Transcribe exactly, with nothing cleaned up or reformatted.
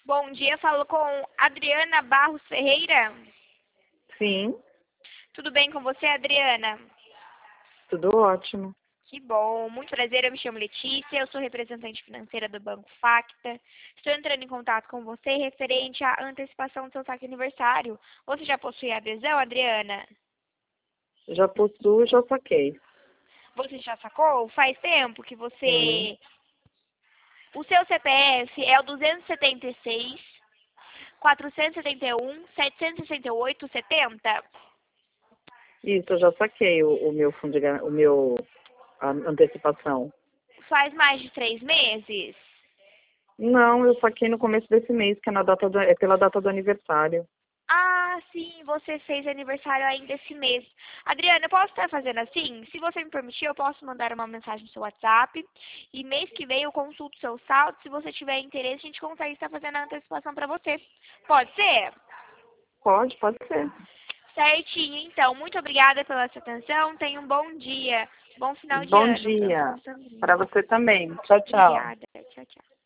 Bom dia, falo com Adriana Barros Ferreira. Sim, Tudo bem com você, Adriana? tudo ótimo. Que bom, muito prazer, eu me chamo Letícia, eu sou representante financeira do Banco Facta. Estou entrando em contato com você referente à antecipação do seu saque aniversário. Você já possui a adesão, Adriana? Já possuo, já saquei. Você já sacou? Faz tempo que Sim, você... O seu C P F é o duzentos e setenta e seis, quatrocentos e setenta e um, setecentos e sessenta e oito, setenta? isso, eu já saquei o, o meu fundo de, gar- o meu a antecipação. Faz mais de três meses? Não, eu saquei no começo desse mês, que é, na data do, é pela data do aniversário. Ah, sim, você fez aniversário ainda esse mês. Adriana, eu posso estar fazendo assim? Se você me permitir, eu posso mandar uma mensagem no seu WhatsApp. E mês que vem eu consulto seu saldo. Se você tiver interesse, a gente consegue estar fazendo a antecipação para você. Pode ser? Pode, pode ser. Certinho, então. Muito obrigada pela sua atenção. Tenha um bom dia. Bom final de Bom ano. dia Sandrinha. para você também. Tchau, tchau. Obrigada. Tchau, tchau.